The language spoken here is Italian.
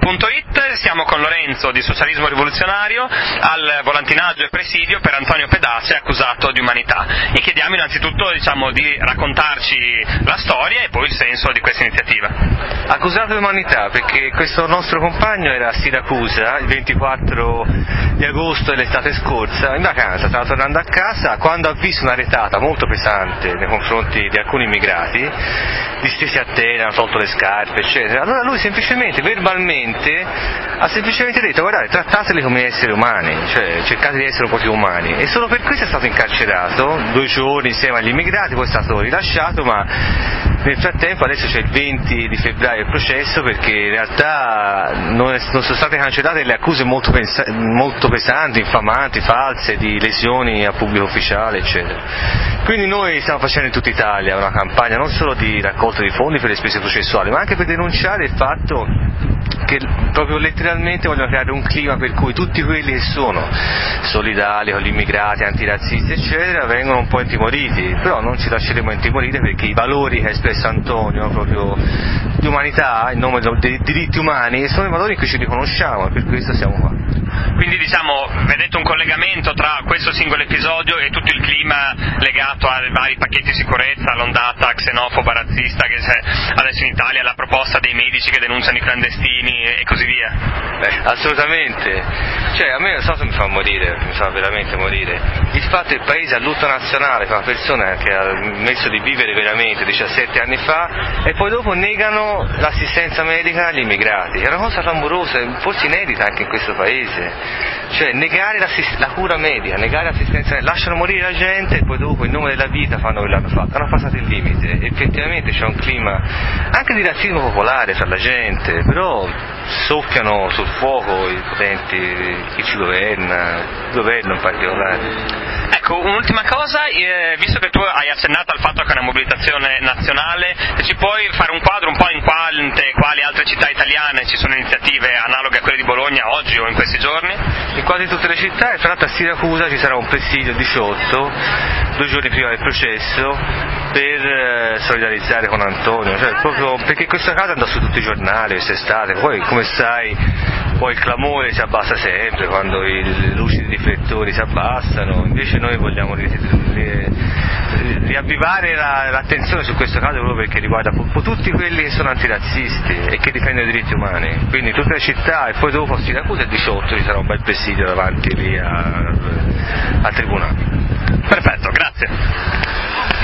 Repubblica.it. Siamo con Lorenzo di Socialismo Rivoluzionario al volantinaggio e presidio per Antonio Pedace, accusato di umanità. E chiediamo innanzitutto di raccontarci la storia e poi il senso di questa iniziativa. Accusato di umanità perché questo nostro compagno era a Siracusa il 24 di agosto dell'estate scorsa, in vacanza, stava tornando a casa quando ha visto una retata molto pesante nei confronti di alcuni immigrati, distesi a terra, hanno tolto le scarpe, eccetera. Allora lui semplicemente, verbalmente, ha semplicemente detto: guardate, trattateli come esseri umani, cioè cercate di essere un po' più umani, e solo per questo è stato incarcerato 2 giorni insieme agli immigrati, poi è stato rilasciato, ma nel frattempo adesso c'è il 20 di febbraio il processo, perché in realtà non sono state cancellate le accuse molto pesanti, infamanti, false, di lesioni a pubblico ufficiale, eccetera. Quindi noi stiamo facendo in tutta Italia una campagna non solo di raccolta di fondi per le spese processuali, ma anche per denunciare il fatto che proprio letteralmente vogliono creare un clima per cui tutti quelli che sono solidali con gli immigrati, antirazzisti, eccetera, vengono un po' intimoriti. Però non ci lasceremo intimorire, perché i valori che ha espresso Antonio, proprio di umanità, in nome dei diritti umani, sono i valori in cui ci riconosciamo, e per questo siamo qua. Quindi vedete un collegamento tra questo singolo episodio e tutto il clima legato ai vari pacchetti di sicurezza, all'ondata xenofoba, razzista che c'è adesso in Italia, alla proposta dei medici che denunciano i clandestini e così via? Assolutamente, cioè a me non so se mi fa morire, mi fa veramente morire il fatto che il paese ha lutto nazionale per una persona che ha messo di vivere veramente 17 anni fa, e poi dopo negano l'assistenza medica agli immigrati. È una cosa clamorosa, forse inedita anche in questo paese, cioè negare la cura medica, negare l'assistenza, lasciano morire la gente e poi dopo in nome della vita fanno quello che hanno fatto, hanno passato il limite. Effettivamente c'è un clima anche di razzismo popolare fra la gente, però soffiano sul fuoco i potenti, chi ci governa, il governo in particolare. Ecco, un'ultima cosa, visto che tu hai accennato al fatto che è una mobilitazione nazionale, se ci puoi fare un quadro un po' in quali altre città italiane ci sono iniziative analoghe a quelle di Bologna oggi o in questi giorni? In quasi tutte le città, e tra l'altro a Siracusa ci sarà un presidio il 18, 2 giorni prima del processo, per solidarizzare con Antonio, cioè proprio perché questa casa andò su tutti i giornali quest'estate. Poi, come sai, poi il clamore si abbassa sempre quando le luci dei riflettori si abbassano. Invece noi vogliamo riavvivare l'attenzione su questo caso, proprio perché riguarda tutti quelli che sono antirazzisti e che difendono i diritti umani. Quindi tutte le città, e poi dopo a Siracusa il 18 ci sarà un bel presidio davanti lì al tribunale. Perfetto, grazie.